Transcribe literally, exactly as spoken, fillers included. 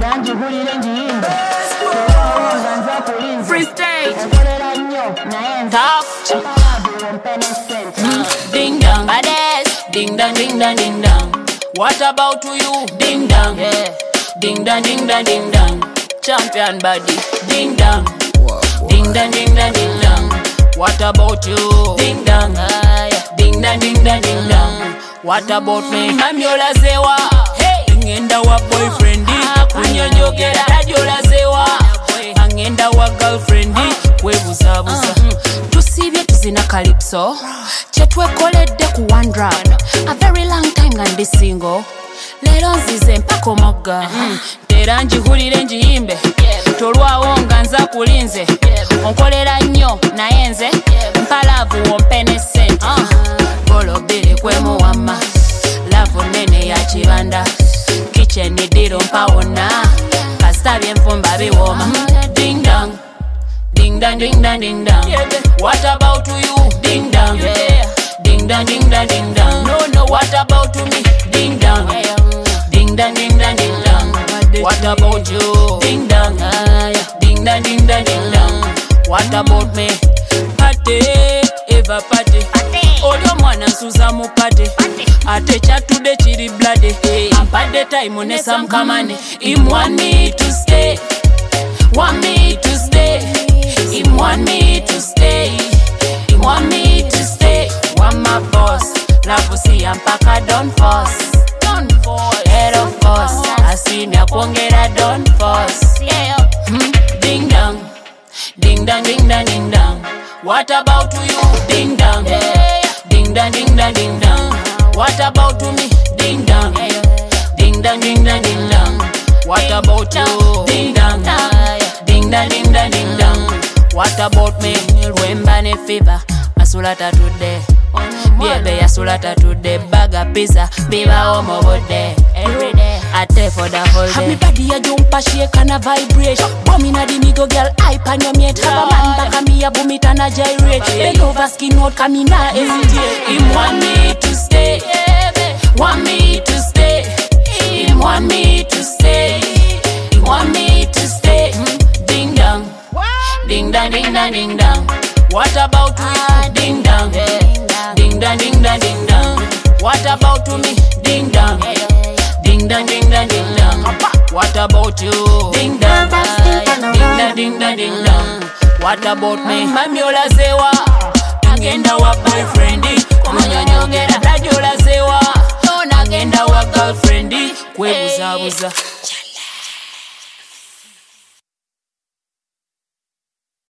Free state. Talk. Ding dong, badass. Ding dong, ding dong, ding dong. What about you? Ding dong, yeah. Ding dong, ding dong, ding dong. Champion body. Ding dong. Ding dong, ding dong, ding dong. What about you? Ding dong, uh, yeah. Ding dong, ding dong, ding dong. What about me? Mamiola zewa. Hey, ngenda wa boyfriend. Kunyonyogera radiola zewa. Angenda wa girlfriend. Kwebuza buza. Tusibye tuzina calypso. Chetwekoledde ku one drop. A very long time ngandi single. Lero nzize mpaka omugga. Tera njihulire njiyimbe. Tolwawo nga nza kulinze. Onkolera nnyo naye nze mpalavu wompene sente. Bolo biri kwemuwamma. Lavu nene ya kibanda. Kitchen diro mpawona. Kastabye nfumba biwoma. Ding dong. Ding dong, ding dong, ding dong. What about you? Ding dong. Ding dong, ding dong, ding dong. No, no, what about me? Ding dong. Ding dong, ding dong, ding dong. What about you? Ding dong. Ding dong, ding dong, ding dong. What about me? Party, Eva party. Odo mwana nsuza mu party. Ate chatude chiri bloody. Ampade time ne some kamane. Him want me to stay. Want me to stay. Him want me to stay. He want me to stay. Want my boss. Love see ampaka don't force. Don't force. Head of course. Asinya kuongera don't force. Yeah. Hmm. Ding dong. Ding dong, ding dong, ding dong. What about you? Ding dong. Yeah. Ding dong, ding dong, ding dong. What about me? Ding dong. Ding dong, ding dong, ding dong. What about you? Ding dong. Ding dong, ding dong, ding dong. What about me? Remember ne fever. Asulata today. Biebe asulata today. Baga pizza. Biba omo bode. Every day. I take for the whole day. Have me body a jump a shake and a vibrate. Bomb inna the migo girl hype and your mate. Have a man back and me a boom it and a gyrate. Bend over skin out come in a hesitate. Him want me to stay. Want me to stay. Him want me to stay. He want me to stay. Ding dong. Ding dong, ding dong, ding dong. What about you? Ding dong. Ding dong, ding dong, ding dong. What about me? Ding dong. Ding dong, ding dong, ding dong. What about you? Ding dong. Ding dong, ding dong, ding dong. What about me? Mamiola zewa. Angenda wa boyfriend. Kumanyonyogera radiola zewa. Angenda wa girlfriend. Kwebuza buza.